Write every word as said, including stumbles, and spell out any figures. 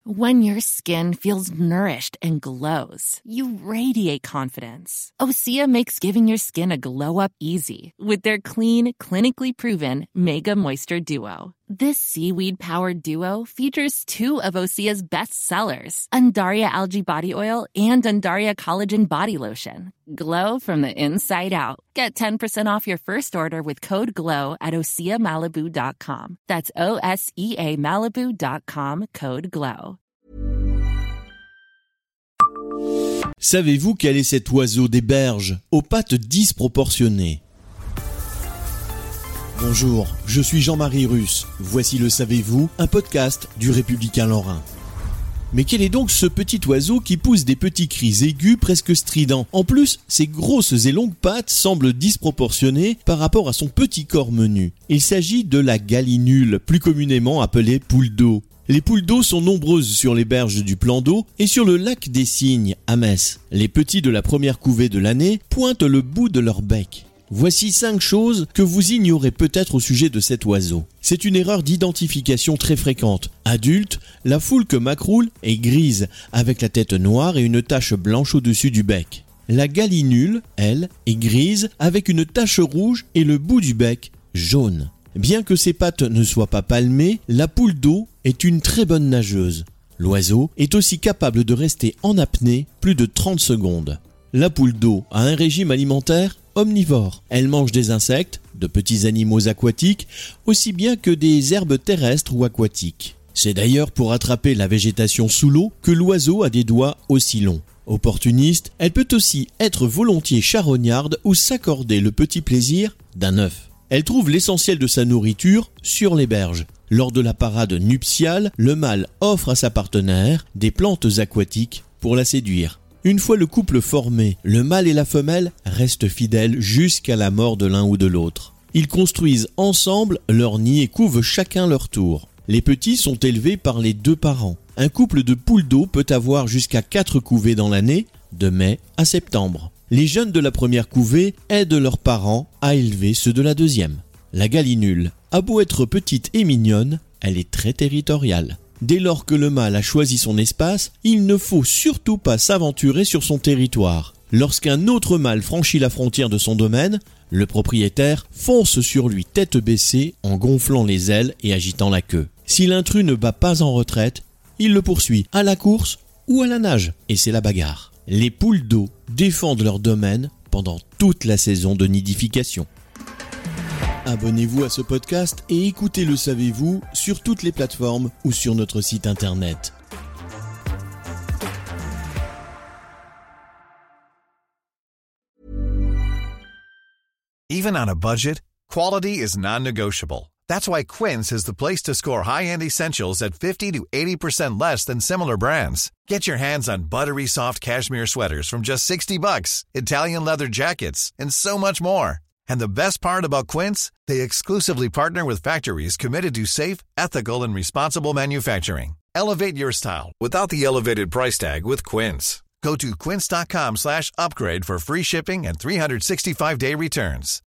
When your skin feels nourished and glows, you radiate confidence. Osea makes giving your skin a glow-up easy with their clean, clinically proven Mega Moisture Duo. This seaweed-powered duo features two of Osea's best sellers, Undaria Algae Body Oil and Undaria Collagen Body Lotion. Glow from the inside out. Get ten percent off your first order with code GLOW at osea malibu dot com. That's O S E A Malibu dot com, code GLOW. Savez-vous quel est cet oiseau des berges aux pattes disproportionnées ? Bonjour, je suis Jean-Marie Russe. Voici le Savez-vous, un podcast du Républicain Lorrain. Mais quel est donc ce petit oiseau qui pousse des petits cris aigus presque stridents ? En plus, ses grosses et longues pattes semblent disproportionnées par rapport à son petit corps menu. Il s'agit de la gallinule, plus communément appelée poule d'eau. Les poules d'eau sont nombreuses sur les berges du plan d'eau et sur le lac des Cygnes, à Metz. Les petits de la première couvée de l'année pointent le bout de leur bec. Voici cinq choses que vous ignorez peut-être au sujet de cet oiseau. C'est une erreur d'identification très fréquente. Adulte, la foulque macroule est grise, avec la tête noire et une tache blanche au-dessus du bec. La gallinule, elle, est grise, avec une tache rouge et le bout du bec jaune. Bien que ses pattes ne soient pas palmées, la poule d'eau est une très bonne nageuse. L'oiseau est aussi capable de rester en apnée plus de trente secondes. La poule d'eau a un régime alimentaire omnivore. Elle mange des insectes, de petits animaux aquatiques, aussi bien que des herbes terrestres ou aquatiques. C'est d'ailleurs pour attraper la végétation sous l'eau que l'oiseau a des doigts aussi longs. Opportuniste, elle peut aussi être volontiers charognarde ou s'accorder le petit plaisir d'un œuf. Elle trouve l'essentiel de sa nourriture sur les berges. Lors de la parade nuptiale, le mâle offre à sa partenaire des plantes aquatiques pour la séduire. Une fois le couple formé, le mâle et la femelle restent fidèles jusqu'à la mort de l'un ou de l'autre. Ils construisent ensemble leur nid et couvent chacun leur tour. Les petits sont élevés par les deux parents. Un couple de poules d'eau peut avoir jusqu'à quatre couvées dans l'année, de mai à septembre. Les jeunes de la première couvée aident leurs parents à élever ceux de la deuxième. La gallinule a beau être petite et mignonne, elle est très territoriale. Dès lors que le mâle a choisi son espace, il ne faut surtout pas s'aventurer sur son territoire. Lorsqu'un autre mâle franchit la frontière de son domaine, le propriétaire fonce sur lui tête baissée en gonflant les ailes et agitant la queue. Si l'intrus ne bat pas en retraite, il le poursuit à la course ou à la nage, et c'est la bagarre. Les poules d'eau défendent leur domaine pendant toute la saison de nidification. Abonnez-vous à ce podcast et écoutez Le Savez-vous sur toutes les plateformes ou sur notre site internet. Even on a budget, quality is non-negotiable. That's why Quince is the place to score high-end essentials at fifty to eighty percent less than similar brands. Get your hands on buttery soft cashmere sweaters from just sixty bucks, Italian leather jackets, and so much more. And the best part about Quince, they exclusively partner with factories committed to safe, ethical, and responsible manufacturing. Elevate your style without the elevated price tag with Quince. Go to quince.com slash upgrade for free shipping and three sixty-five day returns.